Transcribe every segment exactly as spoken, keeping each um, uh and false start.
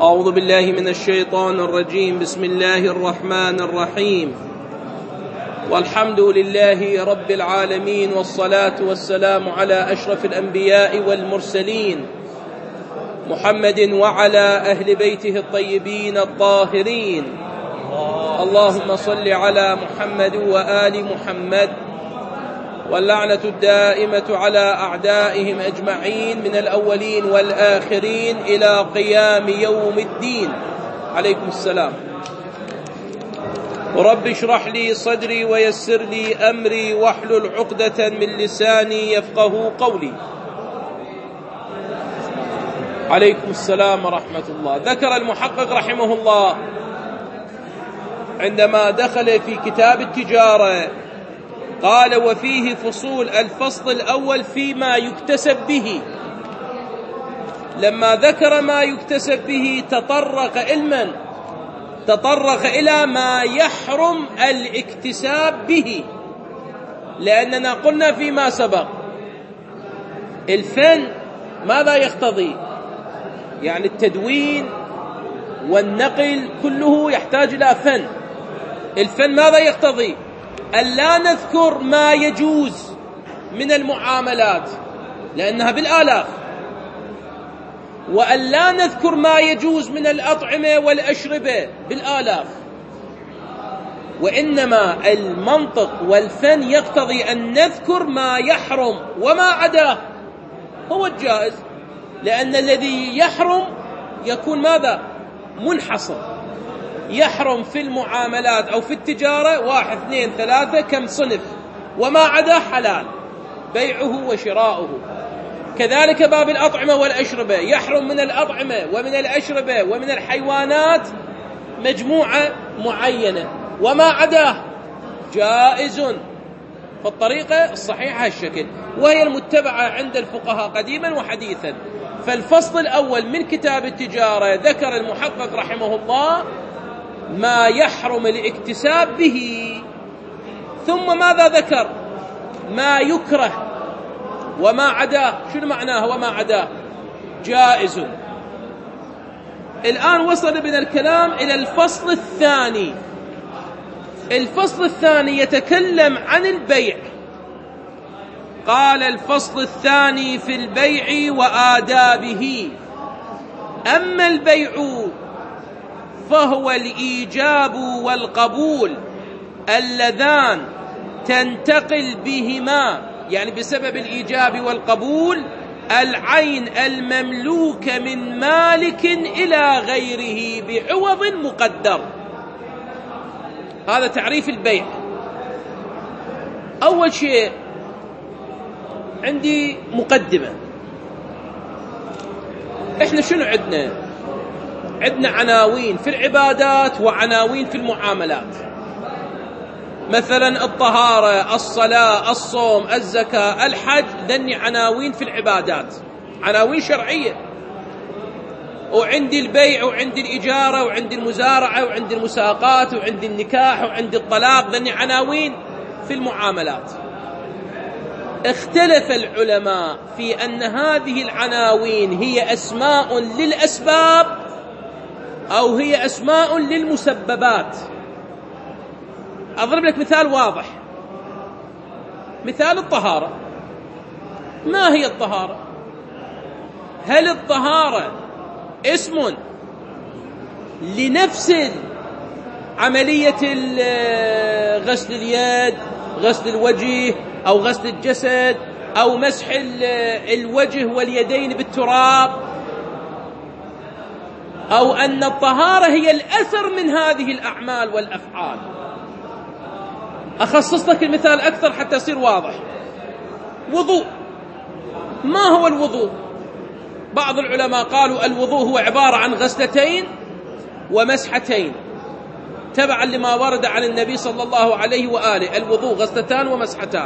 أعوذ بالله من الشيطان الرجيم. بسم الله الرحمن الرحيم، والحمد لله رب العالمين، والصلاة والسلام على أشرف الأنبياء والمرسلين محمد وعلى أهل بيته الطيبين الطاهرين. اللهم صل على محمد وآل محمد، واللعنة الدائمة على أعدائهم أجمعين من الأولين والآخرين إلى قيام يوم الدين. عليكم السلام. رب اشرح لي صدري ويسر لي أمري واحلل عقدة من لساني يفقه قولي. عليكم السلام ورحمة الله. ذكر المحقق رحمه الله عندما دخل في كتاب التجارة قال: وفيه فصول. الفصل الأول فيما يكتسب به. لما ذكر ما يكتسب به تطرق علما تطرق إلى ما يحرم الاكتساب به، لأننا قلنا فيما سبق الفن ماذا يقتضي؟ يعني التدوين والنقل كله يحتاج إلى فن. الفن ماذا يقتضي؟ ألا نذكر ما يجوز من المعاملات لأنها بالآلاف، وألا نذكر ما يجوز من الأطعمة والأشربة بالآلاف، وإنما المنطق والفن يقتضي أن نذكر ما يحرم وما عداه هو الجائز، لأن الذي يحرم يكون ماذا؟ منحصر. يحرم في المعاملات أو في التجارة واحد اثنين ثلاثة كم صنف، وما عدا حلال بيعه وشراؤه. كذلك باب الأطعمة والأشربة يحرم من الأطعمة ومن الأشربة ومن الحيوانات مجموعة معينة، وما عداه جائز. فالطريقة الصحيحة الشكل، وهي المتبعة عند الفقهاء قديما وحديثا. فالفصل الأول من كتاب التجارة ذكر المحقق رحمه الله ما يحرم الاكتساب به، ثم ماذا ذكر؟ ما يكره وما عداه. شنو معناه وما عداه؟ جائز. الآن وصل بنا الكلام إلى الفصل الثاني. الفصل الثاني يتكلم عن البيع. قال: الفصل الثاني في البيع وآدابه. أما البيع فهو الإيجاب والقبول اللذان تنتقل بهما، يعني بسبب الإيجاب والقبول، العين المملوكة من مالك إلى غيره بعوض مقدر. هذا تعريف البيع. أول شيء عندي مقدمة. إحنا شنو عندنا؟ عندنا عناوين في العبادات وعناوين في المعاملات. مثلا الطهارة، الصلاة، الصوم، الزكاة، الحج، ذني عناوين في العبادات، عناوين شرعية. وعندي البيع وعندي الإجارة وعندي المزارعة وعندي المساقات وعندي النكاح وعندي الطلاق، ذني عناوين في المعاملات. اختلف العلماء في أن هذه العناوين هي أسماء للأسباب أو هي أسماء للمسببات. أضرب لك مثال واضح. مثال الطهارة. ما هي الطهارة؟ هل الطهارة اسم لنفس عملية غسل اليد، غسل الوجه، أو غسل الجسد، أو مسح الوجه واليدين بالتراب، أو أن الطهارة هي الأثر من هذه الأعمال والأفعال؟ أخصص لك المثال أكثر حتى يصير واضح. وضوء. ما هو الوضوء؟ بعض العلماء قالوا الوضوء هو عبارة عن غسلتين ومسحتين، تبعا لما ورد عن النبي صلى الله عليه وآله. الوضوء غسلتان ومسحتان.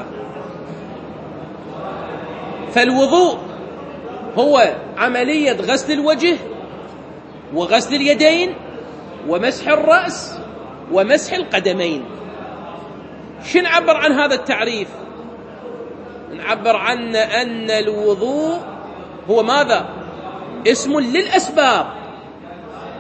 فالوضوء هو عملية غسل الوجه وغسل اليدين ومسح الرأس ومسح القدمين. شو نعبر عن هذا التعريف؟ نعبر عن أن الوضوء هو ماذا؟ اسم للأسباب.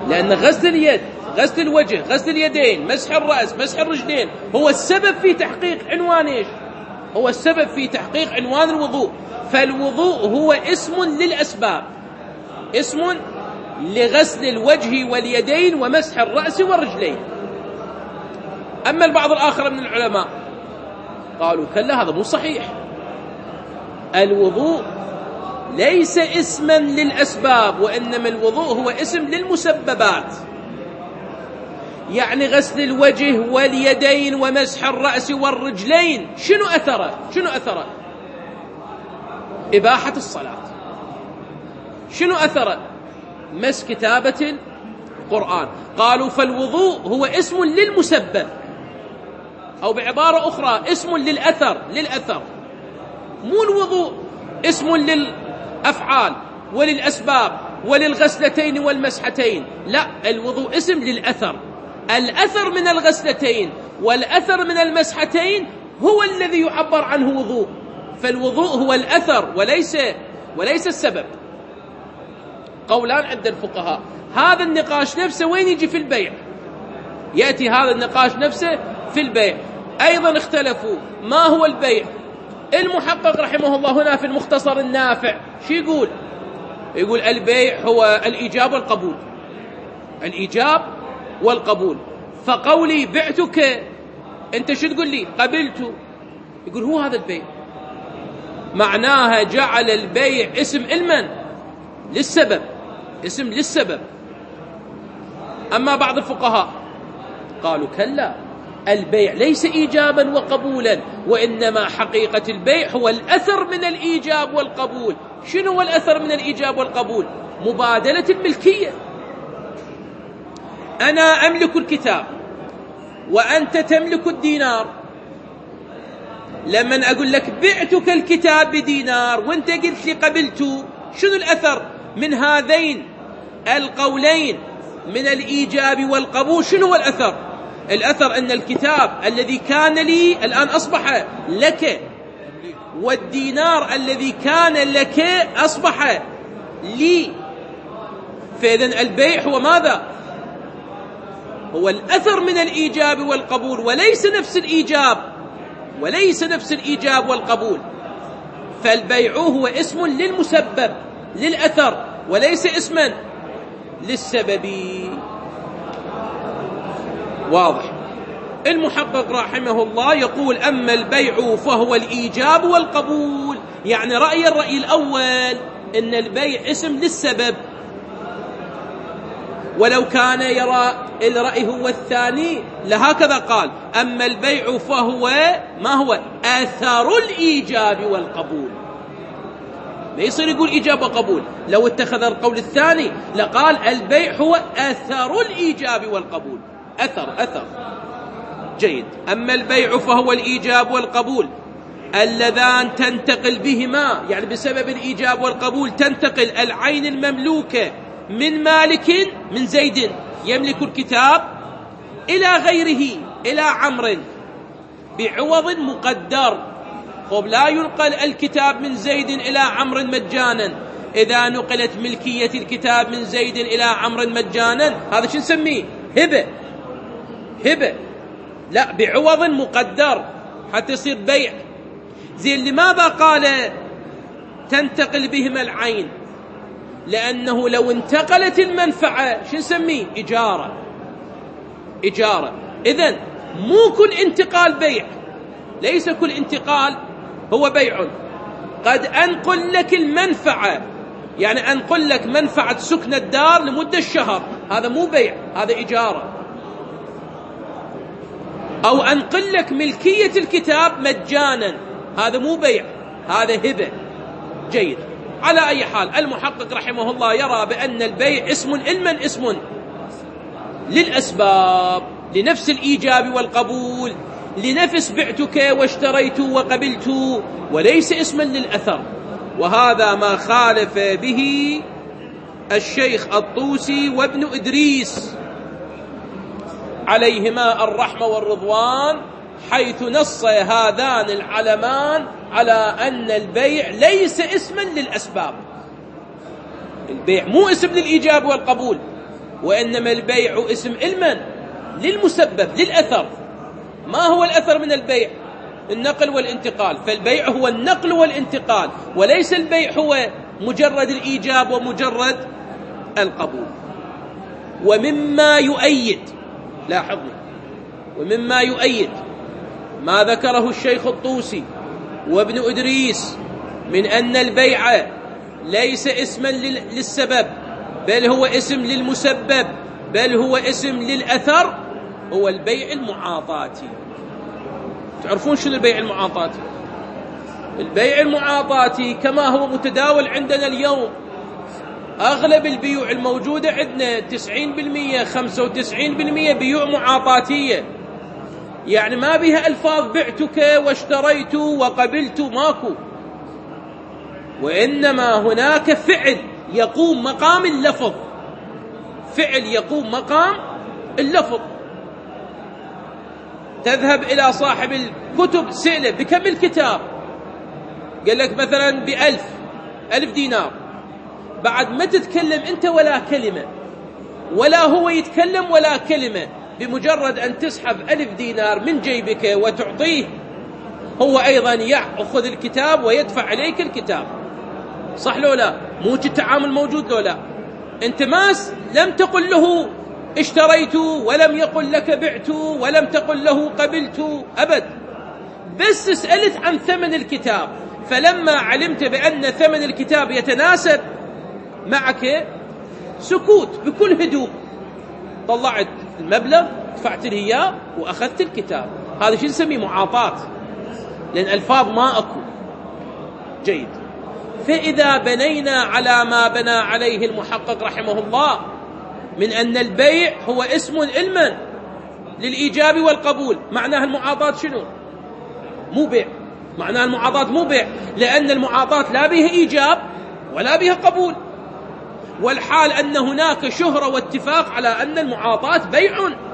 لأن غسل اليد، غسل الوجه، غسل اليدين، مسح الرأس، مسح الرجلين هو السبب في تحقيق عنوان إيش؟ هو السبب في تحقيق عنوان الوضوء. فالوضوء هو اسم للأسباب، اسم لغسل الوجه واليدين ومسح الرأس والرجلين. أما البعض الآخر من العلماء قالوا كلا، هذا مو صحيح. الوضوء ليس اسما للأسباب، وإنما الوضوء هو اسم للمسببات. يعني غسل الوجه واليدين ومسح الرأس والرجلين شنو أثره؟ شنو أثره؟ إباحة الصلاة. شنو أثره؟ مس كتابة القرآن. قالوا فالوضوء هو اسم للمسبب، أو بعبارة أخرى اسم للأثر، للأثر. مو الوضوء اسم للأفعال وللأسباب وللغسلتين والمسحتين، لا، الوضوء اسم للأثر. الأثر من الغسلتين والأثر من المسحتين هو الذي يعبر عنه وضوء. فالوضوء هو الأثر وليس وليس السبب. قولان عند الفقهاء. هذا النقاش نفسه وين يجي؟ في البيع. يأتي هذا النقاش نفسه في البيع. أيضا اختلفوا ما هو البيع. المحقق رحمه الله هنا في المختصر النافع شو يقول؟ يقول البيع هو الإيجاب والقبول، الإيجاب والقبول. فقولي بعتك، أنت شو تقول لي؟ قبلت. يقول هو هذا البيع. معناها جعل البيع اسم علما للسبب، اسم للسبب. أما بعض الفقهاء قالوا كلا، البيع ليس إيجابا وقبولا، وإنما حقيقة البيع هو الأثر من الإيجاب والقبول. شنو هو الأثر من الإيجاب والقبول؟ مبادلة الملكية. أنا أملك الكتاب وأنت تملك الدينار. لما أقول لك بعتك الكتاب بدينار وأنت قلت لي قبلت، شنو الأثر من هذين القولين من الإيجاب والقبول؟ شنو هو الأثر؟ الأثر أن الكتاب الذي كان لي الآن أصبح لك، والدينار الذي كان لك أصبح لي. فإذن البيع هو ماذا؟ هو الأثر من الإيجاب والقبول، وليس نفس الإيجاب، وليس نفس الإيجاب والقبول. فالبيع هو اسم للمسبب، للأثر، وليس اسما للسبب. واضح؟ المحقق رحمه الله يقول أما البيع فهو الإيجاب والقبول. يعني رأي الرأي الأول إن البيع اسم للسبب، ولو كان يرى الرأي هو الثاني لهكذا قال أما البيع فهو ما هو؟ أثر الإيجاب والقبول. ما يصير يقول إيجاب وقبول. لو اتخذ القول الثاني لقال البيع هو أثر الإيجاب والقبول. أثر أثر جيد. أما البيع فهو الإيجاب والقبول اللذان تنتقل بهما، يعني بسبب الإيجاب والقبول تنتقل العين المملوكة من مالك من زيد يملك الكتاب إلى غيره، إلى عمرو بعوض مقدر. خب لا ينقل الكتاب من زيد إلى عمرو مجانا. إذا نقلت ملكية الكتاب من زيد إلى عمرو مجانا هذا شو نسميه؟ هبة. هبة لا، بعوض مقدر حتى يصير بيع. زين لماذا قال تنتقل بهما العين؟ لأنه لو انتقلت المنفعة شو نسميه؟ إجارة. إجارة. إذن مو كل انتقال بيع، ليس كل انتقال هو بيع. قد أنقل لك المنفعة، يعني أنقل لك منفعة سكن الدار لمدة الشهر، هذا مو بيع، هذا إجارة. أو أنقل لك ملكية الكتاب مجانا، هذا مو بيع، هذا هبة. جيد. على أي حال المحقق رحمه الله يرى بأن البيع اسم علما اسم للأسباب، لنفس الإيجاب والقبول، لنفس بعتك واشتريت وقبلت، وليس اسما للأثر. وهذا ما خالف به الشيخ الطوسي وابن إدريس عليهما الرحمة والرضوان، حيث نص هذان العلمان على أن البيع ليس اسما للأسباب. البيع مو اسم للإيجاب والقبول، وإنما البيع اسم علما للمسبب للأثر. ما هو الأثر من البيع؟ النقل والانتقال. فالبيع هو النقل والانتقال، وليس البيع هو مجرد الإيجاب ومجرد القبول. ومما يؤيد، لاحظوا، ومما يؤيد ما ذكره الشيخ الطوسي وابن إدريس من أن البيع ليس اسما للسبب، بل هو اسم للمسبب، بل هو اسم للأثر، هو البيع المعاطاتي. تعرفون شنو البيع المعاطاتي؟ البيع المعاطاتي كما هو متداول عندنا اليوم، أغلب البيوع الموجودة عندنا تسعين بالمئة خمسة وتسعين بالمئة بيوع معاطاتية، يعني ما بها ألفاظ بعتك واشتريت وقبلت، ماكو، وإنما هناك فعل يقوم مقام اللفظ، فعل يقوم مقام اللفظ. تذهب إلى صاحب الكتب سئله بكم الكتاب، قال لك مثلا بألف ألف دينار، بعد ما تتكلم أنت ولا كلمة، ولا هو يتكلم ولا كلمة، بمجرد أن تسحب ألف دينار من جيبك وتعطيه، هو أيضا يأخذ الكتاب ويدفع عليك الكتاب. صح لو لا؟ مو التعامل موجود لو لا؟ أنت ماس لم تقل له اشتريت، ولم يقل لك بعت، ولم تقل له قبلت أبد، بس سألت عن ثمن الكتاب. فلما علمت بأن ثمن الكتاب يتناسب معك، سكوت بكل هدوء، طلعت المبلغ دفعت له إياه وأخذت الكتاب. هذا شو نسميه؟ معاطاة، لأن ألفاظ ما أكو. جيد. فإذا بنينا على ما بنى عليه المحقق رحمه الله من أن البيع هو اسم علما للإيجاب والقبول، معناها المعاطاة شنو؟ مو بيع. معناها المعاطاة مو بيع، لأن المعاطاة لا بها إيجاب ولا بها قبول، والحال أن هناك شهرة واتفاق على أن المعاطاة بيع.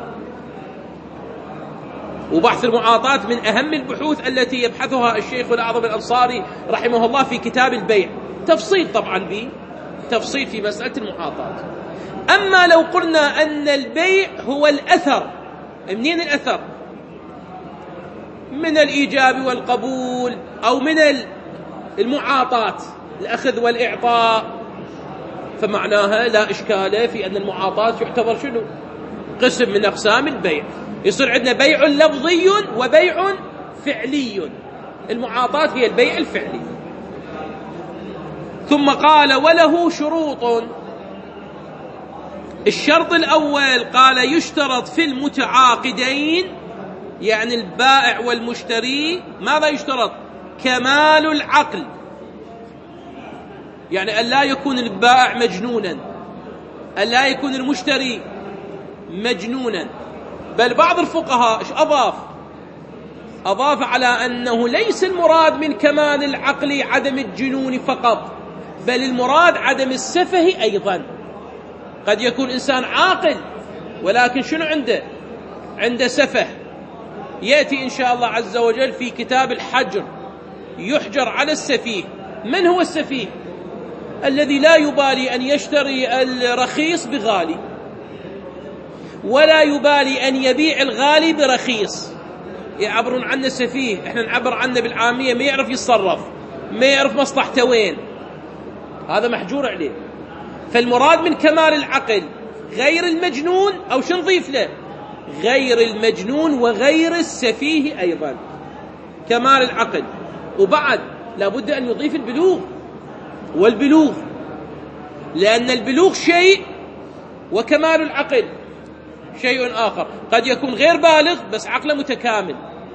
وبحث المعاطاة من أهم البحوث التي يبحثها الشيخ الأعظم الأنصاري رحمه الله في كتاب البيع، تفصيل طبعا به تفصيل في مسألة المعاطاة. أما لو قلنا أن البيع هو الأثر، منين الأثر؟ من الإيجاب والقبول، أو من المعاطاة الأخذ والإعطاء، فمعناها لا إشكال في أن المعاطاة يعتبر شنو؟ قسم من أقسام البيع. يصير عندنا بيع لفظي وبيع فعلي. المعاطاة هي البيع الفعلي. ثم قال وله شروط. الشرط الأول قال يشترط في المتعاقدين، يعني البائع والمشتري، ماذا يشترط؟ كمال العقل، يعني أن لا يكون البائع مجنونا، أن لا يكون المشتري مجنونا. بل بعض الفقهاء ايش أضاف؟ أضاف على أنه ليس المراد من كمال العقل عدم الجنون فقط، بل المراد عدم السفه أيضا. قد يكون إنسان عاقل ولكن شنو عنده؟ عنده سفه. يأتي إن شاء الله عز وجل في كتاب الحجر، يحجر على السفيه. من هو السفيه؟ الذي لا يبالي أن يشتري الرخيص بغالي، ولا يبالي أن يبيع الغالي برخيص. يعبرون عنه سفيه، احنا نعبر عنه بالعامية ما يعرف يتصرف، ما يعرف مصلحته وين، هذا محجور عليه. فالمراد من كمال العقل غير المجنون، أو شو نضيف له؟ غير المجنون وغير السفيه أيضا، كمال العقل. وبعد لابد أن يضيف البلوغ، والبلوغ لأن البلوغ شيء وكمال العقل شيء آخر. قد يكون غير بالغ بس عقله متكامل.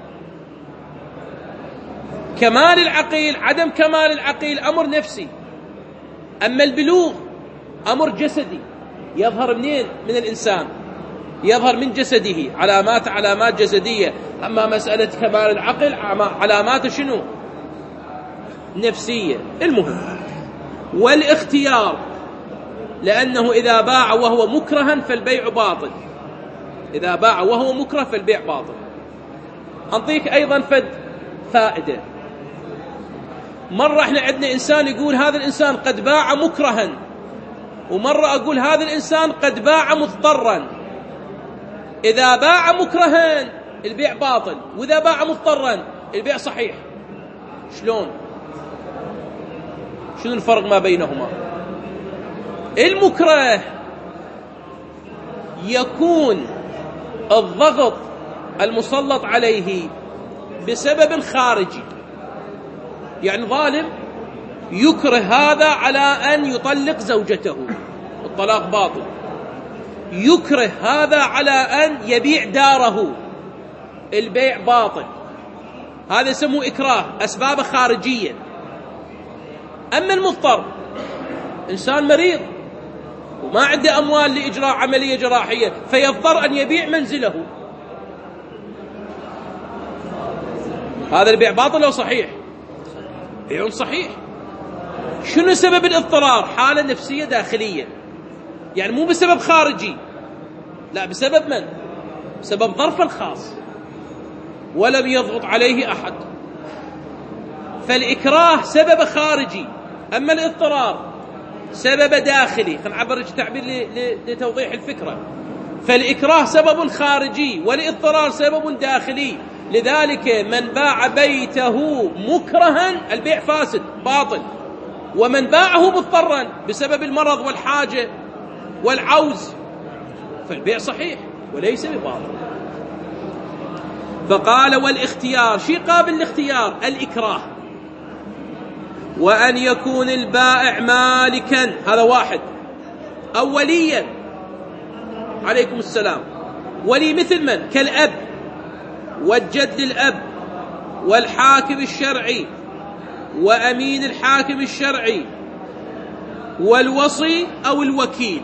كمال العقل عدم كمال العقل أمر نفسي، أما البلوغ أمر جسدي، يظهر منين؟ من الإنسان، يظهر من جسده، علامات علامات جسدية. أما مسألة كمال العقل علامات شنو؟ نفسية. المهم والاختيار، لأنه إذا باع وهو مكرها فالبيع باطل، إذا باع وهو مكره فالبيع باطل. أنطيك أيضا فد فائدة. مرة احنا عندنا إنسان يقول هذا الإنسان قد باع مكرها، ومرة أقول هذا الإنسان قد باع مضطرا. إذا باع مكرها البيع باطل، وإذا باع مضطرا البيع صحيح. شلون؟ شنو الفرق ما بينهما؟ المكره يكون الضغط المسلط عليه بسبب خارجي، يعني ظالم يكره هذا على أن يطلق زوجته، الطلاق باطل. يكره هذا على أن يبيع داره، البيع باطل. هذا يسموه إكراه، أسباب خارجية. أما المضطر، إنسان مريض وما عنده أموال لإجراء عملية جراحية فيضطر أن يبيع منزله، هذا البيع باطل أو صحيح؟ بيع صحيح. شنو سبب الاضطرار؟ حالة نفسية داخلية، يعني مو بسبب خارجي، لا، بسبب من؟ بسبب ظرف الخاص ولم يضغط عليه أحد. فالإكراه سبب خارجي، أما الاضطرار سبب داخلي. خلينا نعبر التعبير لتوضيح الفكرة. فالإكراه سبب خارجي والاضطرار سبب داخلي. لذلك من باع بيته مكرها البيع فاسد باطل، ومن باعه مضطرا بسبب المرض والحاجة والعوز فالبيع صحيح وليس بباطل. فقال والاختيار، شيء قابل الاختيار الإكراه، وأن يكون البائع مالكا، هذا واحد، أو وليا، عليكم السلام، ولي مثل من؟ كالأب والجد للأب والحاكم الشرعي وأمين الحاكم الشرعي والوصي أو الوكيل.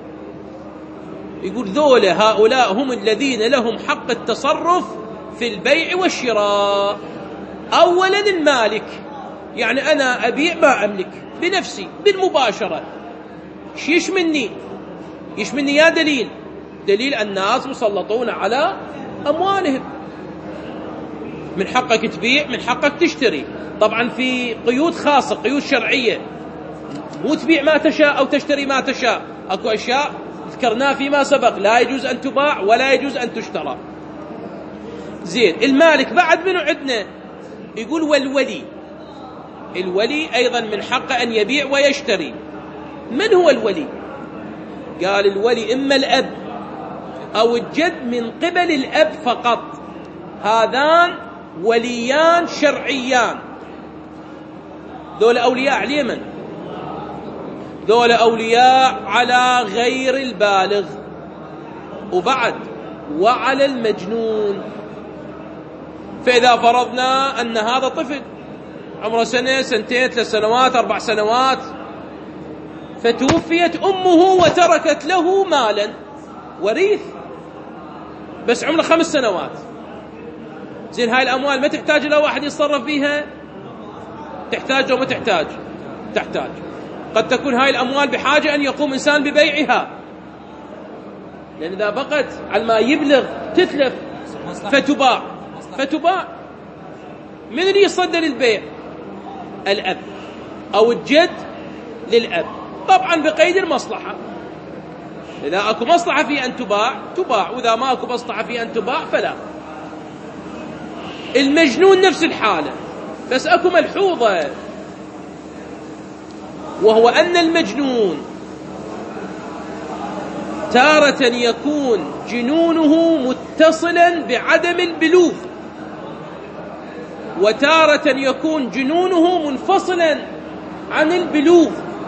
يقول ذولا هؤلاء هم الذين لهم حق التصرف في البيع والشراء. أولا المالك، يعني أنا أبيع ما أملك بنفسي بالمباشرة. شو يشمني؟ يشمني يا دليل، دليل الناس مسلطون على أموالهم. من حقك تبيع، من حقك تشتري، طبعا في قيود خاصة، قيود شرعية، مو تبيع ما تشاء أو تشتري ما تشاء. أكو أشياء ذكرناها فيما سبق لا يجوز أن تباع ولا يجوز أن تشترى. زين، المالك بعد منه عندنا؟ يقول والولي. الولي أيضا من حقه أن يبيع ويشتري. من هو الولي؟ قال الولي إما الأب أو الجد من قبل الأب فقط، هذان وليان شرعيان. ذول أولياء على اليمن، ذول أولياء على غير البالغ، وبعد وعلى المجنون. فإذا فرضنا أن هذا طفل عمره سنة سنتين ثلاث سنوات أربع سنوات، فتوفيت أمه وتركت له مالا وريث، بس عمره خمس سنوات. زين، هاي الأموال ما تحتاج إلى واحد يتصرف بيها؟ تحتاج أو ما تحتاج؟ تحتاج. قد تكون هاي الأموال بحاجة أن يقوم إنسان ببيعها، لأن إذا بقت على ما يبلغ تتلف فتباع فتباع من اللي يصدر البيع؟ الأب أو الجد للأب، طبعا بقيد المصلحة. إذا أكو مصلحة في أن تباع تباع، وإذا ما أكو مصلحة في أن تباع فلا. المجنون نفس الحالة، بس أكو ملحوظة، وهو أن المجنون تارة يكون جنونه متصلا بعدم البلوغ، وتارة يكون جنونه منفصلا عن البلوغ.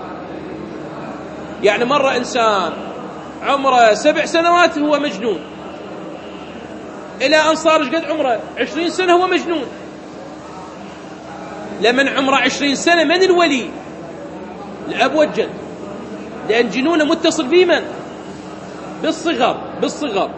يعني مرة إنسان عمره سبع سنوات هو مجنون، إلى أن صار قد عمره عشرين سنة هو مجنون. لمن عمره عشرين سنة من الولي؟ الأب والجد، لأن جنونه متصل بمن؟ بالصغر بالصغر.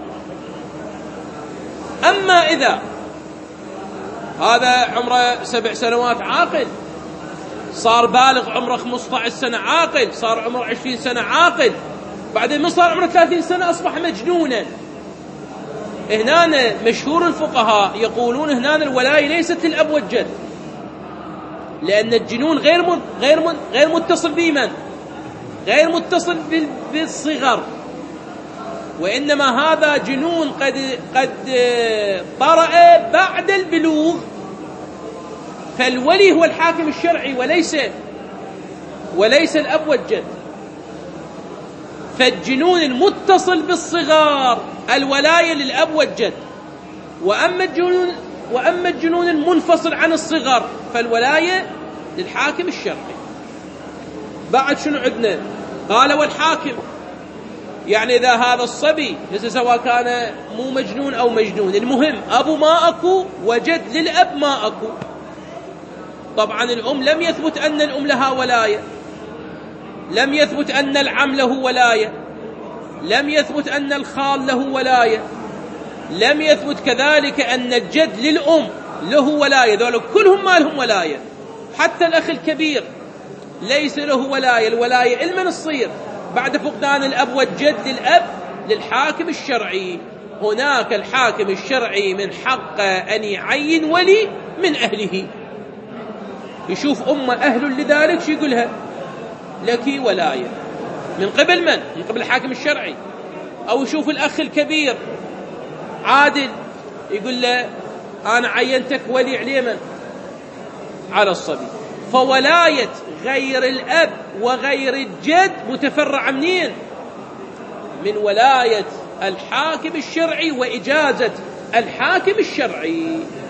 أما إذا هذا عمره سبع سنوات عاقل، صار بالغ عمره خمسة عشر سنة عاقل، صار عمره عشرين سنة عاقل، بعدين من صار عمره ثلاثين سنة أصبح مجنونا. هنا مشهور الفقهاء يقولون هنا الولاية ليست للأب والجد، لأن الجنون غير غير غير متصل بمن؟ غير متصل بالصغر، وإنما هذا جنون قد قد طرأ بعد البلوغ، فالولي هو الحاكم الشرعي وليس وليس الأب والجد. فالجنون المتصل بالصغار الولاية للأب والجد، وأما الجنون وأما الجنون المنفصل عن الصغر فالولاية للحاكم الشرعي. بعد شنو عندنا؟ قال والحاكم، يعني إذا هذا الصبي سواء كان مو مجنون أو مجنون، المهم أبو ما أكو وجد للأب ما أكو. طبعا الأم لم يثبت أن الأم لها ولاية، لم يثبت أن العم له ولاية، لم يثبت أن الخال له ولاية، لم يثبت كذلك أن الجد للأم له ولاية، ذلك كلهم ما لهم ولاية. حتى الأخ الكبير ليس له ولاية، الولاية لمن تصير بعد فقدان الأب والجد للأب للحاكم الشرعي. هناك الحاكم الشرعي من حقه أن يعين ولي من أهله، يشوف أمه أهل لذلك شو يقولها؟ لك ولاية من قبل من؟ من قبل الحاكم الشرعي. أو يشوف الأخ الكبير عادل يقول له أنا عينتك ولي على من؟ على الصبي. فولاية غير الأب وغير الجد متفرعة منين؟ من ولاية الحاكم الشرعي وإجازة الحاكم الشرعي.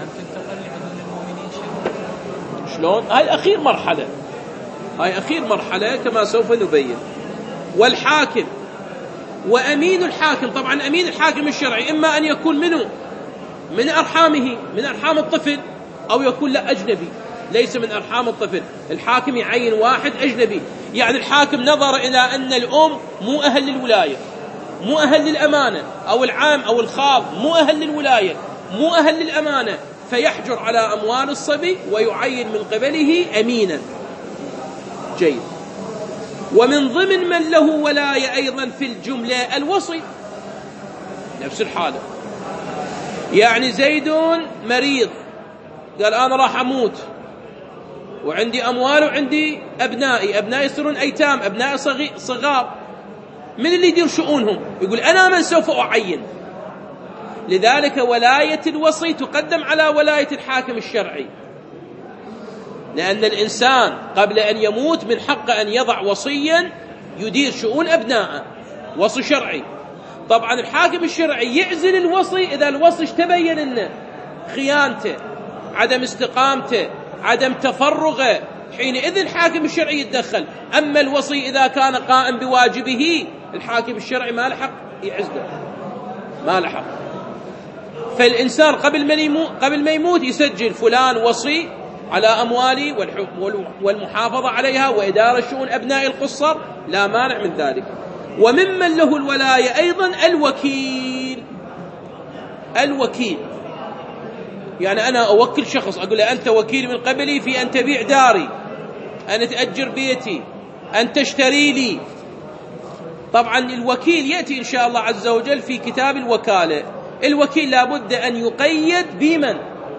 شلون؟ هاي أخير مرحلة، هاي أخير مرحلة كما سوف نبين. والحاكم وأمين الحاكم، طبعا أمين الحاكم الشرعي إما أن يكون منه من أرحامه، من أرحام الطفل، أو يكون لا أجنبي ليس من أرحام الطفل. الحاكم يعين واحد أجنبي، يعني الحاكم نظر إلى أن الأم مو أهل للولاية، مو أهل للأمانة، أو العام أو الخال مو أهل للولاية، مو أهل للأمانة، فيحجر على أموال الصبي ويعين من قبله أمينا. جيد. ومن ضمن من له ولاية أيضا في الجملة الوصي، نفس الحالة. يعني زيد مريض قال أنا راح أموت وعندي أموال وعندي أبنائي، أبنائي يصيرون أيتام، أبنائي صغار، من اللي يدير شؤونهم؟ يقول أنا من سوف أعين. لذلك ولاية الوصي تقدم على ولاية الحاكم الشرعي، لأن الإنسان قبل أن يموت من حقه أن يضع وصيا يدير شؤون أبنائه، وصي شرعي. طبعا الحاكم الشرعي يعزل الوصي إذا الوصي تبين أنه خيانته، عدم استقامته، عدم تفرغه، حينئذ الحاكم الشرعي يتدخل. أما الوصي إذا كان قائم بواجبه الحاكم الشرعي ما لحق يعزله، ما لحق. فالإنسان قبل ما يموت قبل ما يموت يسجل فلان وصي على أموالي والمحافظة عليها وإدارة شؤون أبناء القصر، لا مانع من ذلك. وممن له الولاية أيضا الوكيل. الوكيل يعني أنا أوكل شخص أقول له أنت وكيل من قبلي في أن تبيع داري، أن تأجر بيتي، أن تشتري لي. طبعا الوكيل يأتي إن شاء الله عز وجل في كتاب الوكالة. الوكيل لابد أن يقيد بمن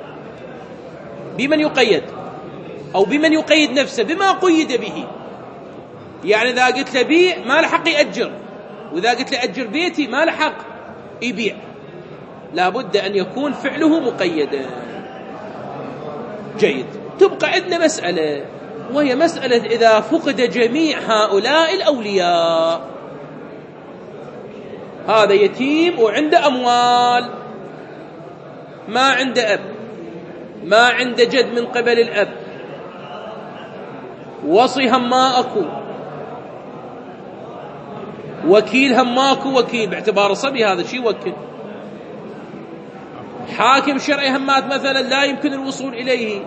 بمن يقيد أو بمن يقيد نفسه بما قيد به. يعني إذا قلت له بيع ما لحق يأجر، وإذا قلت له أجر بيتي ما لحق يبيع، لابد أن يكون فعله مقيدا. جيد. تبقى عندنا مسألة، وهي مسألة إذا فقد جميع هؤلاء الأولياء، هذا يتيم وعنده أموال، ما عنده أب، ما عنده جد من قبل الأب، وصي هم ما أكو، وكيل هم ماكو وكيل باعتبار صبي، هذا شيء وكيل. حاكم شرعي همات مثلا لا يمكن الوصول إليه،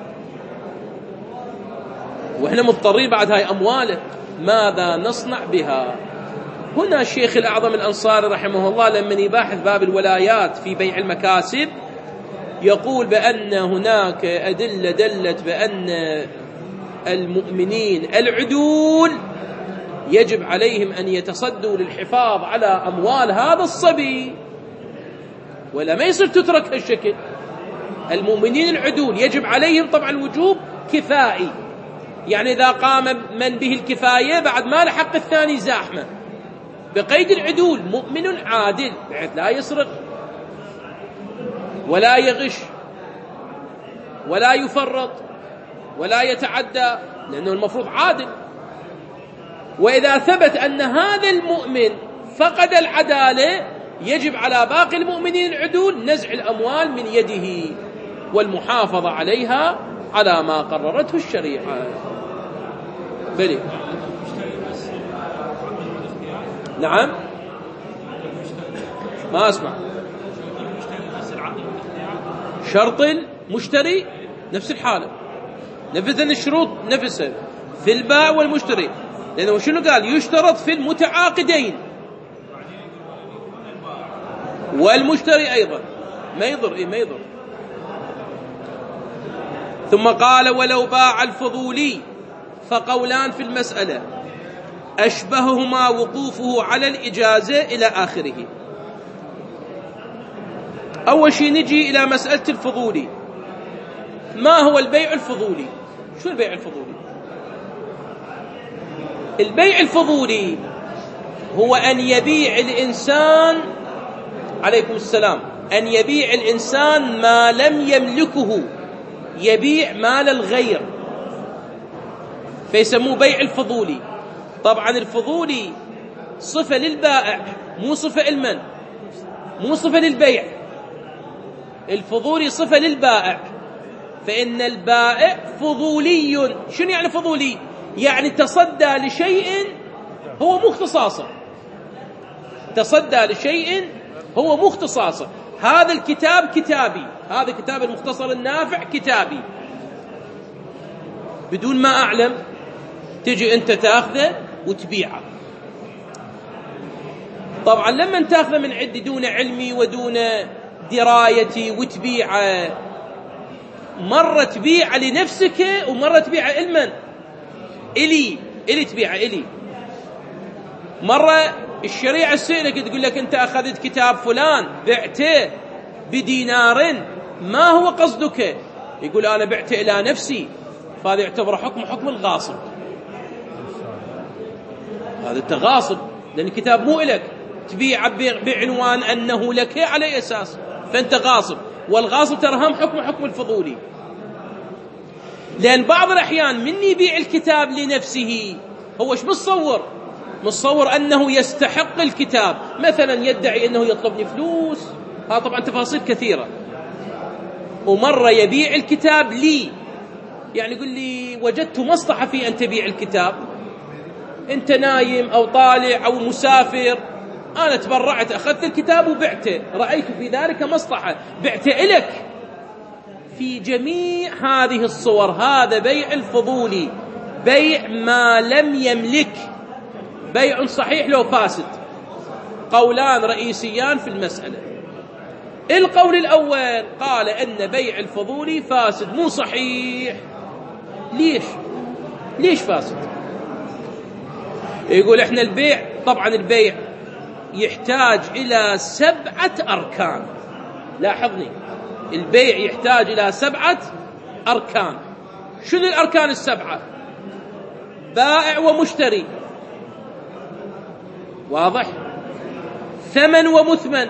وإحنا مضطرين بعد هاي أمواله، ماذا نصنع بها؟ هنا الشيخ الأعظم الأنصاري رحمه الله لما يباحث باب الولايات في بيع المكاسب يقول بأن هناك أدلة دلت بأن المؤمنين العدول يجب عليهم أن يتصدوا للحفاظ على أموال هذا الصبي، ولا ما يصير تترك هالشكل. المؤمنين العدول يجب عليهم طبعا الوجوب كفائي، يعني إذا قام من به الكفاية بعد ما لحق الثاني زاحمة، بقيد العدول، مؤمن عادل بحيث لا يسرق ولا يغش ولا يفرط ولا يتعدى، لأنه المفروض عادل. وإذا ثبت أن هذا المؤمن فقد العدالة يجب على باقي المؤمنين العدول نزع الأموال من يده والمحافظة عليها على ما قررته الشريعة. بلي نعم ما أسمع. شرط المشتري نفس الحالة، نفذا الشروط نفسها في البائع والمشتري، لأنه شنو قال؟ يشترط في المتعاقدين والمشتري أيضا. ما يضر إيه ما يضر. ثم قال ولو باع الفضولي فقولان في المسألة أشبههما وقوفه على الإجازة إلى آخره. أول شيء نجي إلى مسألة الفضولي. ما هو البيع الفضولي؟ شو البيع الفضولي؟ البيع الفضولي هو أن يبيع الإنسان عليكم السلام أن يبيع الإنسان ما لم يملكه، يبيع مال الغير، فيسموه بيع الفضولي. طبعا الفضولي صفة للبائع مو صفة لمن؟ مو صفة للبيع. الفضولي صفة للبائع، فإن البائع فضولي. شنو يعني فضولي؟ يعني تصدى لشيء هو مو اختصاصه، تصدى لشيء هو مو اختصاصه. هذا الكتاب كتابي، هذا كتاب المختصر النافع كتابي، بدون ما أعلم تجي أنت تأخذه وتبيعه. طبعا لما تأخذه من عندي دون علمي ودون درايتي وتبيعه، مرة تبيعه لنفسك ومرة تبيعه إلمن؟ إلي إلي تبيعه إلي. مرة الشريعة تسألك تقول لك أنت أخذت كتاب فلان بعته بدينار، ما هو قصدك؟ يقول أنا بعته إلى نفسي، فهذا يعتبر حكم حكم الغاصب. هذا التغاصب، لأن الكتاب مو إلك، تبيع بعنوان أنه لك على أساس، فأنت غاصب. والغاصب ترهم حكم حكم الفضولي. لأن بعض الأحيان من يبيع الكتاب لنفسه هو ايش متصور؟ متصور أنه يستحق الكتاب، مثلا يدعي أنه يطلبني فلوس، هذا طبعا تفاصيل كثيرة. ومرة يبيع الكتاب لي، يعني يقول لي وجدت مصلحة في أن تبيع الكتاب، أنت نايم أو طالع أو مسافر، أنا تبرعت أخذت الكتاب وبعته، رأيت في ذلك مصلحة بعته إلك. في جميع هذه الصور هذا بيع الفضولي، بيع ما لم يملك، بيع صحيح لو فاسد. قولان رئيسيان في المسألة. القول الأول قال أن بيع الفضولي فاسد مو صحيح. ليش؟ ليش فاسد؟ يقول إحنا البيع، طبعا البيع يحتاج إلى سبعة أركان. لاحظني، البيع يحتاج إلى سبعة أركان. شنو الأركان السبعة؟ بائع ومشتري، واضح؟ ثمن ومثمن،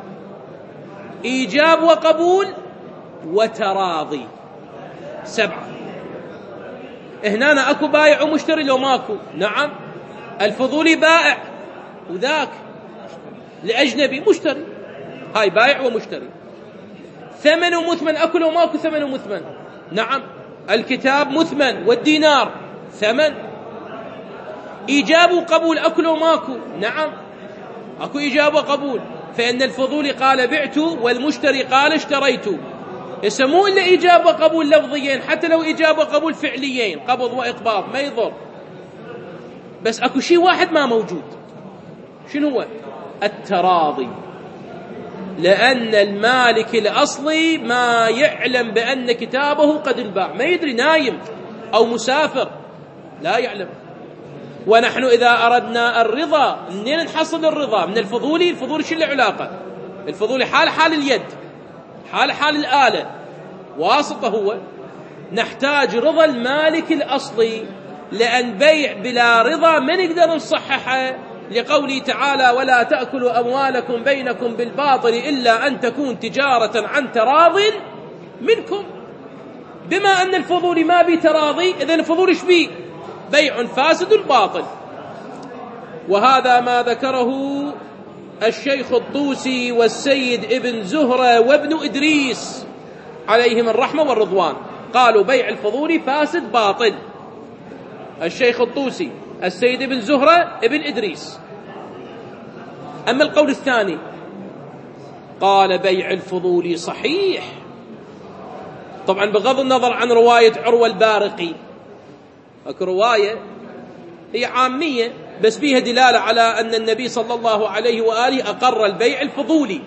إيجاب وقبول، وتراضي. سبعة. هنا أنا أكو بائع ومشتري لو ماكو؟ نعم. الفضولي بائع وذاك لأجنبي مشتري، هاي بائع ومشتري. ثمن ومثمن أكو لو ماكو ثمن ومثمن؟ نعم. الكتاب مثمن والدينار ثمن. إيجاب وقبول أكو لو ماكو؟ نعم أكو إيجاب وقبول. فإن الفضولي قال بعت والمشتري قال اشتريت، يسموه إلا إيجاب وقبول لفظيين، حتى لو إيجاب وقبول فعليين، قبض وإقباض ما يضر. بس أكو شيء واحد ما موجود، شنو هو؟ التراضي. لأن المالك الأصلي ما يعلم بأن كتابه قد انباع، ما يدري، نايم أو مسافر لا يعلم. ونحن إذا أردنا الرضا منين نحصل الرضا؟ من الفضولي. الفضولي شو له علاقة؟ الفضولي حال حال اليد، حال حال الآلة، واسطة هو. نحتاج رضا المالك الأصلي، لأن بيع بلا رضا ما نقدر نصححه، لقوله تعالى ولا تأكلوا أموالكم بينكم بالباطل إلا أن تكون تجارة عن تراض منكم. بما أن الفضول ما بي تراضي، إذن الفضول إيش بي؟ بيع فاسد باطل. وهذا ما ذكره الشيخ الطوسي والسيد ابن زهرة وابن إدريس عليهم الرحمة والرضوان، قالوا بيع الفضول فاسد باطل. الشيخ الطوسي، السيد ابن زهرة ابن إدريس. أما القول الثاني قال بيع الفضول صحيح. طبعا بغض النظر عن رواية عروة البارقي، اكو رواية هي عامية بس بيها دلالة على أن النبي صلى الله عليه وآله أقر البيع الفضولي،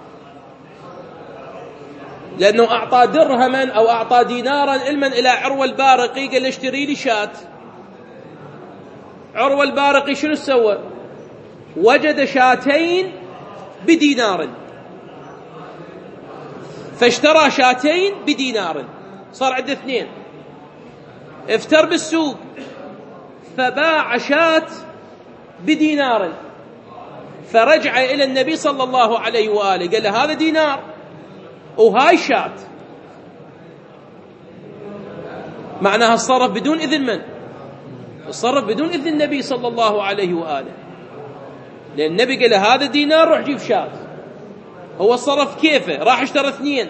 لأنه أعطى درهما أو أعطى دينارا علما إلى عروة البارقي، قال له اشتري لي شاة. عروة البارقي شنو سوى؟ وجد شاتين بدينار، فاشترى شاتين بدينار، صار عنده اثنين. افتر بالسوق فباع شات بدينار، فرجع إلى النبي صلى الله عليه وآله قال له هذا دينار وهاي شات. معناها الصرف بدون إذن من؟ الصرف بدون إذن النبي صلى الله عليه وآله، لأن النبي قال له هذا دينار روح جيب شات. هو الصرف كيفه؟ راح اشترى اثنين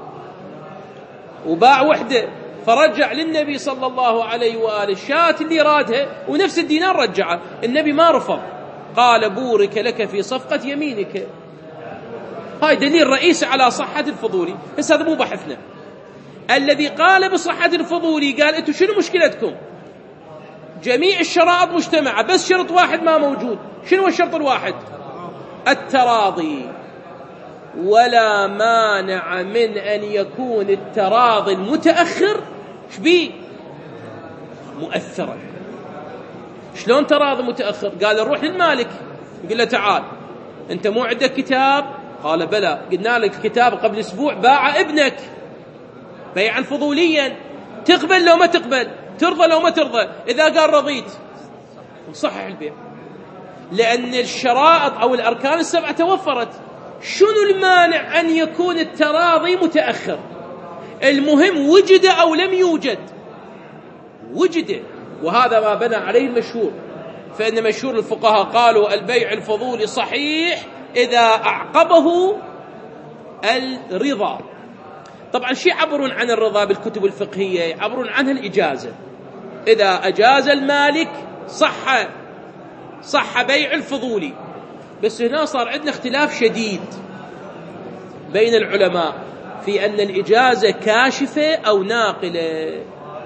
وباع وحده، فرجع للنبي صلى الله عليه وآله الشات اللي رادها ونفس الدينار رجعه. النبي ما رفض، قال بورك لك في صفقة يمينك. هاي دليل رئيسي على صحة الفضولي. بس هذا مو بحثنا. الذي قال بصحة الفضولي قال انتم شنو مشكلتكم؟ جميع الشرائط مجتمعة بس شرط واحد ما موجود. شنو الشرط الواحد؟ التراضي. ولا مانع من أن يكون التراضي المتأخر شبيه مؤثرا. شلون تراضي متأخر؟ قال نروح للمالك يقول له تعال أنت مو عندك كتاب؟ قال بلى، قلنا لك الكتاب قبل أسبوع باع ابنك بيعا فضوليا، تقبل لو ما تقبل، ترضى لو ما ترضى. إذا قال رضيت نصحح البيع، لأن الشرائط أو الأركان السبعة توفرت. شنو المانع أن يكون التراضي متأخر؟ المهم وجد أو لم يوجد؟ وجد، وهذا ما بنى عليه المشهور. فإن مشهور الفقهاء قالوا البيع الفضولي صحيح إذا أعقبه الرضا. طبعا شيء يعبرون عن الرضا بالكتب الفقهية، يعبرون عنها الإجازة. إذا أجاز المالك صح صح بيع الفضولي. بس هنا صار عندنا اختلاف شديد بين العلماء في أن الإجازة كاشفة أو ناقلة.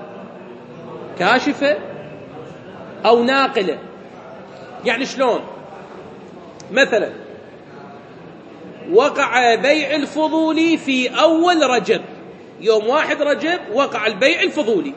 كاشفة أو ناقلة يعني شلون؟ مثلا وقع بيع الفضولي في أول رجب، يوم واحد رجب وقع البيع الفضولي.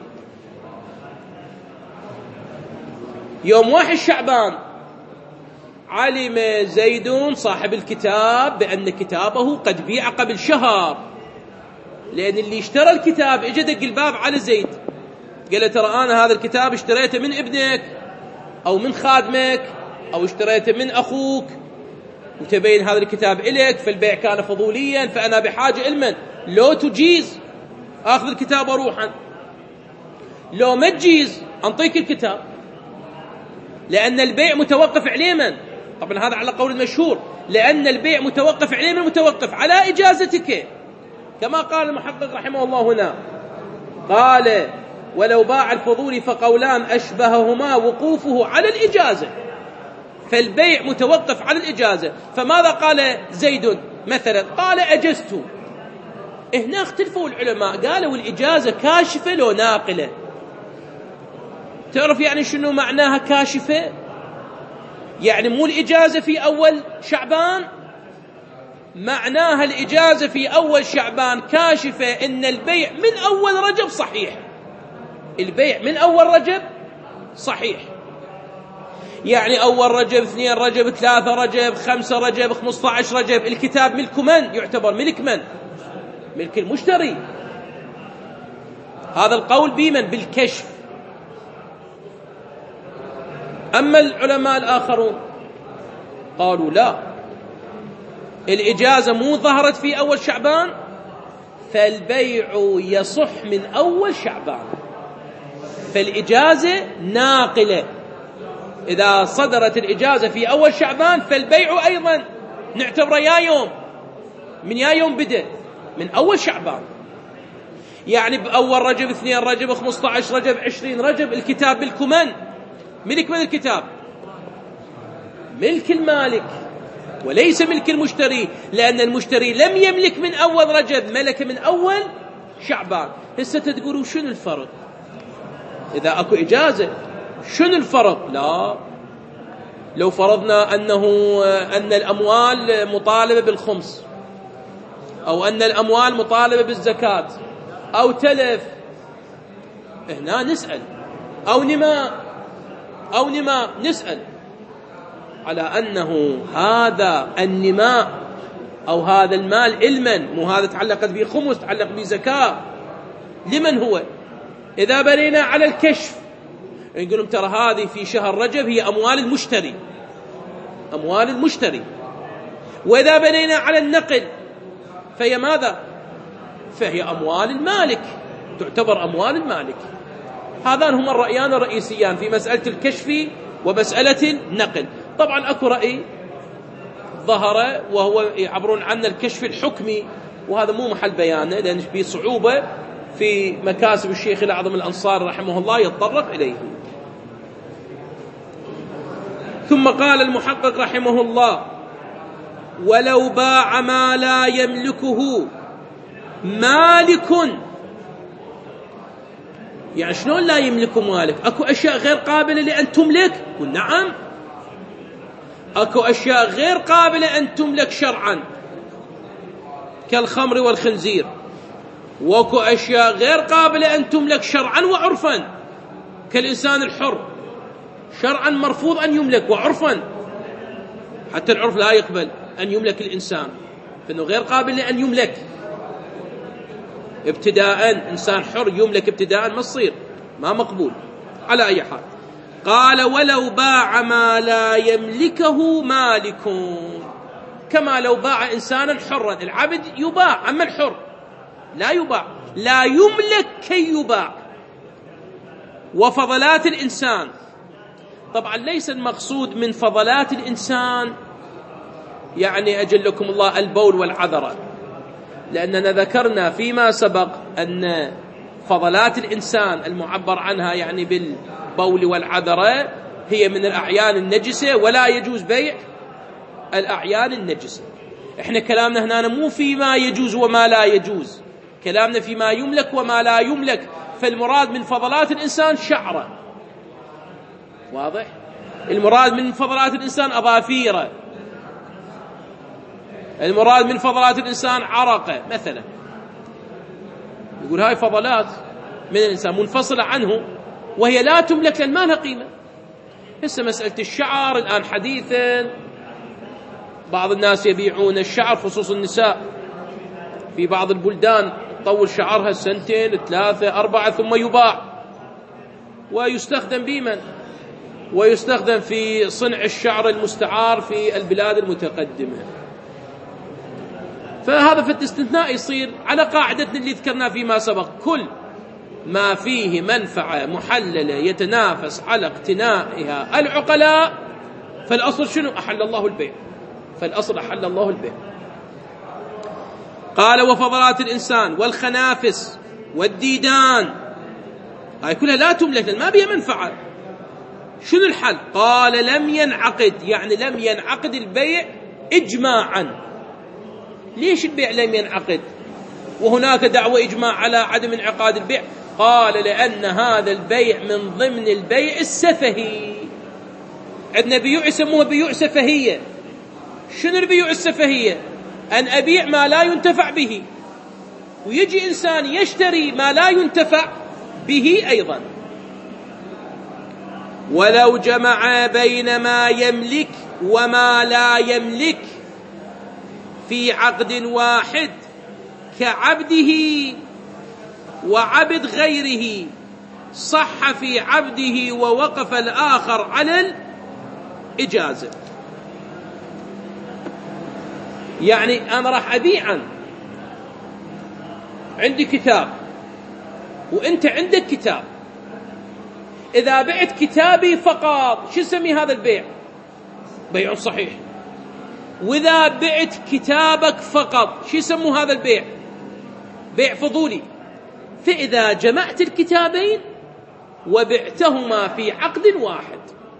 يوم واحد شعبان علم زيد صاحب الكتاب بأن كتابه قد بيع قبل شهر، لأن اللي اشترى الكتاب اجى دق الباب على زيد قال له ترى أنا هذا الكتاب اشتريته من ابنك أو من خادمك أو اشتريته من أخوك وتبين هذا الكتاب إليك، فالبيع كان فضوليا، فأنا بحاجة إلمن لو تجيز أخذ الكتاب وروحا، لو ما تجيز أنطيك الكتاب، لأن البيع متوقف عليه من؟ طبعا هذا على قول المشهور، لأن البيع متوقف عليه من؟ متوقف على إجازتك، كما قال المحقق رحمه الله هنا، قال ولو باع الفضول فقولان أشبههما وقوفه على الإجازة. فالبيع متوقف على الإجازة. فماذا قال زيد مثلا؟ قال أجزت. هنا اختلفوا العلماء، قالوا الإجازة كاشفة لو ناقلة. تعرف يعني شنو معناها كاشفة؟ يعني مو الإجازة في أول شعبان، معناها الإجازة في أول شعبان كاشفة إن البيع من أول رجب صحيح. البيع من أول رجب صحيح، يعني أول رجب، اثنين رجب، ثلاثة رجب، خمسة رجب، خمسة عشر رجب، الكتاب ملك من؟ يعتبر ملك من؟ ملك المشتري. هذا القول بمن؟ بالكشف. أما العلماء الآخرون قالوا لا، الإجازة مو ظهرت في أول شعبان فالبيع يصح من أول شعبان، فالإجازة ناقلة. إذا صدرت الإجازة في أول شعبان فالبيع أيضا نعتبره يا يوم، من يا يوم بدأ من أول شعبان، يعني بأول رجب، اثنين رجب، خمسة عشر رجب، عشرين رجب. الكتاب ملك من؟ ملك من الكتاب؟ ملك المالك وليس ملك المشتري، لأن المشتري لم يملك من أول رجب، ملك من أول شعبان. هسه تقولوا شنو الفرق إذا أكو إجازة؟ شنو الفرق؟ لا، لو فرضنا أنه أن الأموال مطالبة بالخمس، أو أن الأموال مطالبة بالزكاة، أو تلف، هنا نسأل، أو نماء أو نماء نسأل على أنه هذا النماء أو هذا المال علما، مو هذا تعلقت به خمس، تعلق به زكاة، لمن هو؟ إذا بنينا على الكشف نقولهم ترى هذه في شهر رجب هي أموال المشتري، أموال المشتري. وإذا بنينا على النقل فهي ماذا؟ فهي أموال المالك، تعتبر أموال المالك. هذان هما الرأيان الرئيسيان في مسألة الكشف ومسألة النقل. طبعا أكو رأي ظهر وهو يعبرون عنه الكشف الحكمي، وهذا مو محل بيانه لأن فيه صعوبة في مكاسب الشيخ الأعظم الأنصاري رحمه الله يتطرق إليه. ثم قال المحقق رحمه الله: ولو باع ما لا يملكه مالك. يعني شلون لا يملكه مالك؟ أكو أشياء غير قابلة لأن تملك؟ قل نعم، أكو أشياء غير قابلة أن تملك شرعا كالخمر والخنزير، وأكو أشياء غير قابلة أن تملك شرعا وعرفا كالإنسان الحر، شرعا مرفوض أن يملك، وعرفا حتى العرف لا يقبل أن يملك الإنسان، فإنه غير قابل لأن يملك ابتداء. إنسان حر يملك ابتداء ما تصير، ما مقبول. على أي حال قال: ولو باع ما لا يملكه مالك، كما لو باع إنسانا حرا. العبد يباع، أما الحر لا يباع، لا يملك كي يباع. وفضلات الإنسان، طبعا ليس المقصود من فضلات الإنسان يعني أجلكم الله البول والعذرة، لأننا ذكرنا فيما سبق أن فضلات الإنسان المعبر عنها يعني بالبول والعذرة هي من الأعيان النجسة، ولا يجوز بيع الأعيان النجسة. إحنا كلامنا هنا مو فيما يجوز وما لا يجوز، كلامنا فيما يملك وما لا يملك. فالمراد من فضلات الإنسان شعره، واضح؟ المراد من فضلات الإنسان أظافيره، المراد من فضلات الإنسان عرقه مثلا. يقول هاي فضلات من الإنسان منفصلة عنه وهي لا تملك لأن ما لها قيمة. هسه مسألة الشعر الآن حديثا بعض الناس يبيعون الشعر، خصوصا النساء في بعض البلدان تطول شعرها سنتين ثلاثة أربعة ثم يباع، ويستخدم بمن؟ ويستخدم في صنع الشعر المستعار في البلاد المتقدمة. فهذا في الاستثناء يصير على قاعدتنا اللي ذكرنا فيما سبق: كل ما فيه منفعة محللة يتنافس على اقتنائها العقلاء فالأصل شنو؟ أحل الله البيع، فالأصل أحل الله البيع. قال: وفضلات الإنسان والخنافس والديدان، هاي كلها لا تملك ما بها منفعة. شنو الحل؟ قال: لم ينعقد، يعني لم ينعقد البيع إجماعا. ليش البيع لم ينعقد وهناك دعوة إجماع على عدم انعقاد البيع؟ قال: لأن هذا البيع من ضمن البيع السفهي. عندنا بيوع يسموها بيوع سفهية. شنو البيوع السفهية؟ أن أبيع ما لا ينتفع به، ويجي إنسان يشتري ما لا ينتفع به أيضا. ولو جمع بين ما يملك وما لا يملك في عقد واحد كعبده وعبد غيره صح في عبده ووقف الآخر على الإجازة. يعني أنا راح أبيعا، عندي كتاب وأنت عندك كتاب، إذا بعت كتابي فقط شو اسمي هذا البيع؟ بيع صحيح. وإذا بعت كتابك فقط شو يسموا هذا البيع؟ بيع فضولي. فإذا جمعت الكتابين وبعتهما في عقد واحد،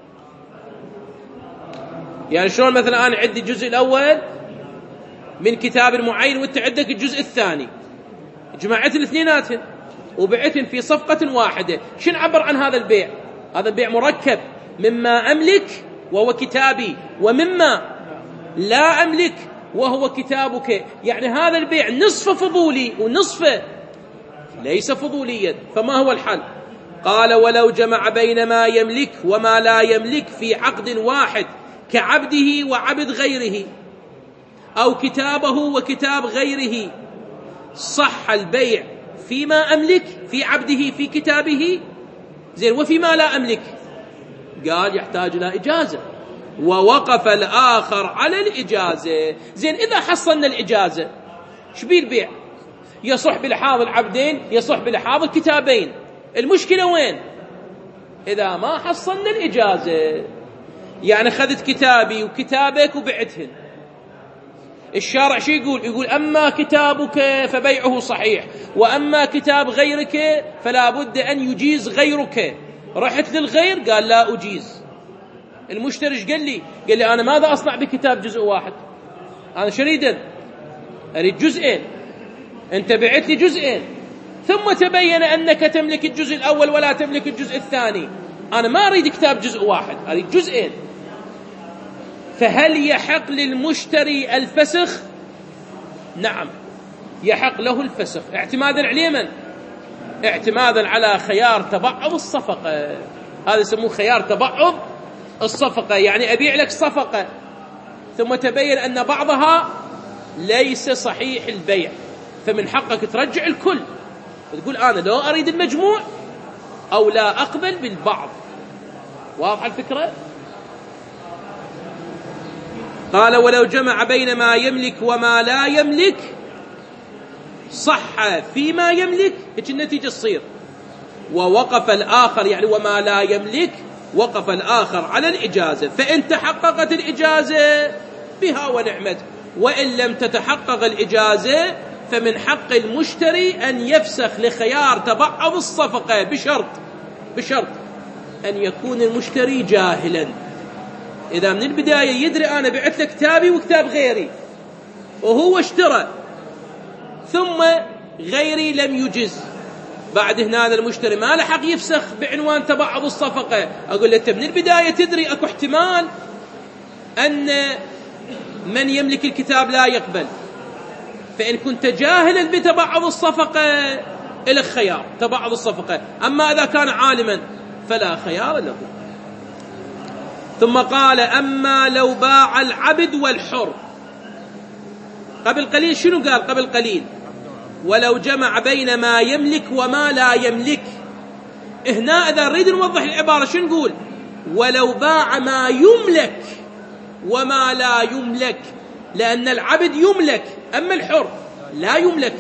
يعني شلون مثلا أنا عندي الجزء الأول من كتاب معين وأنت عندك الجزء الثاني، جمعت الاثنيناتهم وبعتن في صفقة واحدة، شو نعبر عن هذا البيع؟ هذا البيع مركب مما أملك وهو كتابي ومما لا أملك وهو كتابك. يعني هذا البيع نصف فضولي ونصف ليس فضوليا. فما هو الحل؟ قال ولو جمع بين ما يملك وما لا يملك في عقد واحد كعبده وعبد غيره أو كتابه وكتاب غيره صح البيع فيما أملك في عبده في كتابه زين، وفيما لا أملك قال يحتاج إلى إجازة، ووقف الآخر على الإجازة. زين إذا حصلنا الإجازة شبيه البيع؟ يصح بلحاظ العبدين يصح بلحاظ الكتابين. المشكلة وين؟ إذا ما حصلنا الإجازة، يعني خذت كتابي وكتابك وبعتهن، الشارع شو يقول؟ يقول أما كتابك فبيعه صحيح، وأما كتاب غيرك فلا بد أن يجيز غيرك. رحت للغير قال لا أجيز. المشتري ايش قال لي؟ قال لي أنا ماذا أصنع بكتاب جزء واحد؟ أنا شريدا أريد جزئين، أنت بعت لي جزئين، ثم تبين أنك تملك الجزء الأول ولا تملك الجزء الثاني. أنا ما أريد كتاب جزء واحد، أريد جزئين. فهل يحق للمشتري الفسخ؟ نعم يحق له الفسخ، اعتمادا على من؟ اعتمادا على خيار تبعض الصفقة. هذا يسموه خيار تبعض الصفقة. يعني أبيع لك صفقة ثم تبين أن بعضها ليس صحيح البيع، فمن حقك ترجع الكل وتقول أنا لا أريد المجموع أو لا أقبل بالبعض. واضح الفكرة؟ قال ولو جمع بين ما يملك وما لا يملك صح فيما يملك، هيك النتيجة تصير. ووقف الآخر يعني وما لا يملك وقف الآخر على الإجازة، فإن تحققت الإجازة بها ونعمت، وإن لم تتحقق الإجازة فمن حق المشتري أن يفسخ لخيار تبعض الصفقة بشرط بشرط أن يكون المشتري جاهلا. إذا من البداية يدري أنا بعت لك كتابي وكتاب غيري وهو اشترى ثم غيري لم يجز، بعد هنا المشتري ما لحق يفسخ بعنوان تبعض الصفقة، أقول له أنت من البداية تدري أكو احتمال أن من يملك الكتاب لا يقبل، فإن كنت جاهلا بتبعض الصفقة إلى خيار تبعض الصفقة، أما إذا كان عالما فلا خيار له. ثم قال أما لو باع العبد والحر. قبل قليل شنو قال؟ قبل قليل ولو جمع بين ما يملك وما لا يملك. هنا إذا نريد نوضح العبارة شنو نقول؟ ولو باع ما يملك وما لا يملك، لأن العبد يملك أما الحر لا يملك.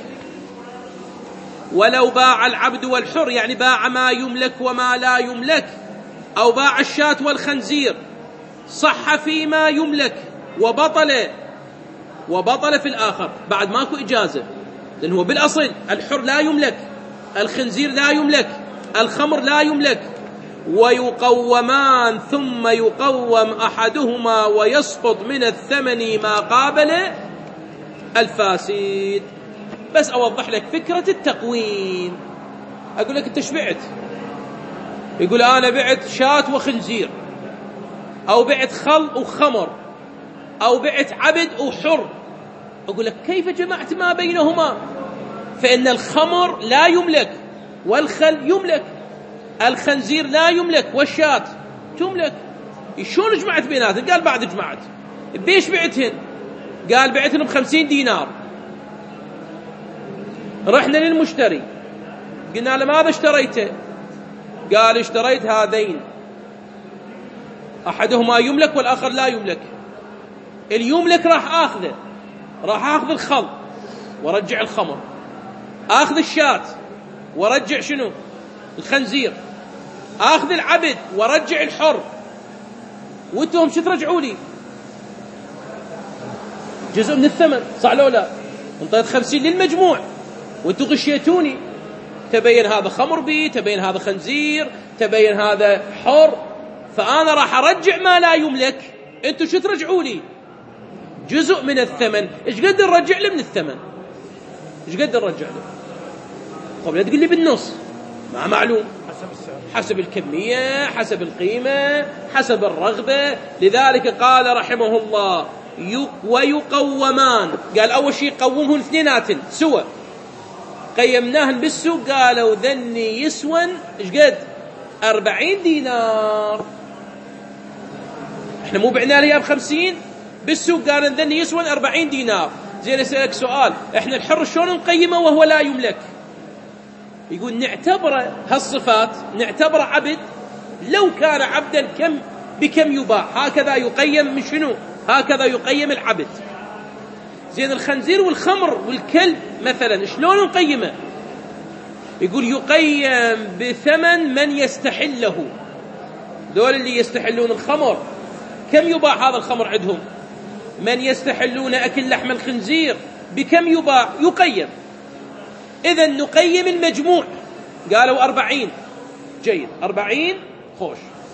ولو باع العبد والحر يعني باع ما يملك وما لا يملك، أو باع الشاة والخنزير صح فيما يملك وبطل وبطل في الآخر، بعد ماكو إجازة، لأنه هو بالأصل الحر لا يملك، الخنزير لا يملك، الخمر لا يملك. ويقومان ثم يقوم أحدهما ويسقط من الثمن ما قابل الفاسد. بس أوضح لك فكرة التقويم. أقول لك أنت شبعت؟ يقول أنا بعت شاة وخنزير، أو بعت خل وخمر، أو بعت عبد وحر. أقول لك كيف جمعت ما بينهما؟ فإن الخمر لا يملك والخل يملك، الخنزير لا يملك والشاة تملك. شلون جمعت بيناتهم؟ قال بعد جمعت. بيش بعتهن؟ قال بعتهن بخمسين دينار. رحنا للمشتري قلنا له ماذا اشتريته؟ قال اشتريت هذين، أحدهما يملك والآخر لا يملك. اليملك راح آخذه، راح آخذ الخل ورجع الخمر، آخذ الشاة ورجع شنو؟ الخنزير، آخذ العبد ورجع الحر. وانتم شو ترجعوا لي؟ جزء من الثمن، صح لو لا؟ انطيت خمسين للمجموع وانتم غشيتوني، تبين هذا خمر بي، تبين هذا خنزير، تبين هذا حر، فأنا راح أرجع ما لا يملك. انتم شو ترجعوا لي؟ جزء من الثمن. ايش قد نرجع له من الثمن؟ ايش قد نرجع له؟ طب لا تقول لي بالنص، ما معلوم، حسب الكمية، حسب القيمة، حسب الرغبة. لذلك قال رحمه الله ويقومان، قال أول شيء قومهم اثنينات سوى، قيمناهن بالسوق، قالوا ذني يسون ايش قد؟ أربعين دينار. احنا مو بعنا لها بخمسين، بالسوق قال ذني يسون أربعين دينار. زين أسألك سؤال، احنا الحر شلون نقيمه وهو لا يملك؟ يقول نعتبره هالصفات، نعتبره عبد، لو كان عبدا كم بكم يباع، هكذا يقيم من شنو؟ هكذا يقيم العبد. زين الخنزير والخمر والكلب مثلا شلون نقيمه؟ يقول يقيم بثمن من يستحله. دول اللي يستحلون الخمر كم يباع هذا الخمر عندهم؟ من يستحلون أكل لحم الخنزير بكم يباع؟ يقيم. إذن نقيم المجموع، قالوا أربعين، جيد، أربعين خوش.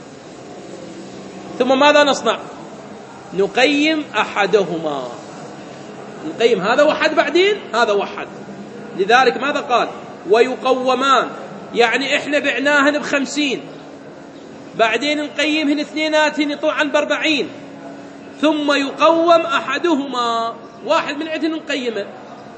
ثم ماذا نصنع؟ نقيم أحدهما، نقيم هذا وحد بعدين هذا وحد. لذلك ماذا قال؟ ويقومان، يعني إحنا بعناهن بخمسين، بعدين نقيمهن اثنيناتهن طبعا بأربعين، ثم يقوم أحدهما، واحد من عندهن نقيمه،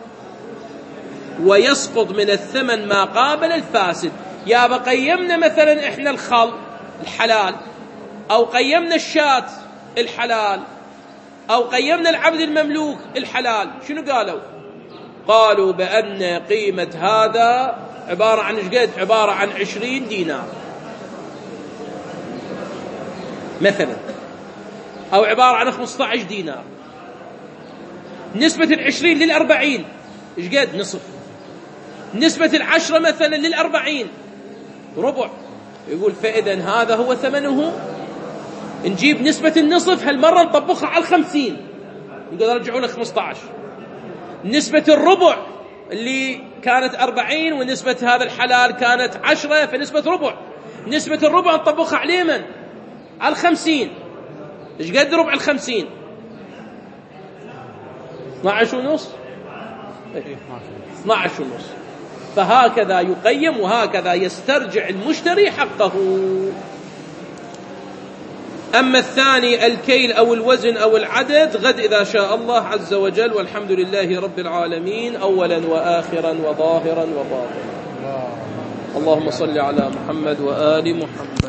ويسقط من الثمن ما قابل الفاسد. يا بقيمنا مثلا إحنا الخل الحلال، أو قيمنا الشاة الحلال، أو قيمنا العبد المملوك الحلال، شنو قالوا؟ قالوا بأن قيمة هذا عبارة عن ايش قد؟ عبارة عن عشرين دينار مثلا، أو عبارة عن خمسة عشر دينار. نسبة العشرين للأربعين ايش قد؟ نصف. نسبة العشرة مثلا للأربعين ربع. يقول فإذا هذا هو ثمنه. نجيب نسبة النصف هالمرة نطبقها على الخمسين، نقدر نرجعوا له خمسة عشر. نسبة الربع اللي كانت أربعين ونسبة هذا الحلال كانت عشرة، فنسبة ربع، نسبة الربع نطبقها على من؟ على الخمسين. ايش قد ربع الخمسين؟ اثنا عشر ونص، اثنا عشر ونص. فهكذا يقيم وهكذا يسترجع المشتري حقه. أما الثاني الكيل أو الوزن أو العدد غد إذا شاء الله عز وجل. والحمد لله رب العالمين أولا وآخرا وظاهرا وباطنا. اللهم صل على محمد وآل محمد.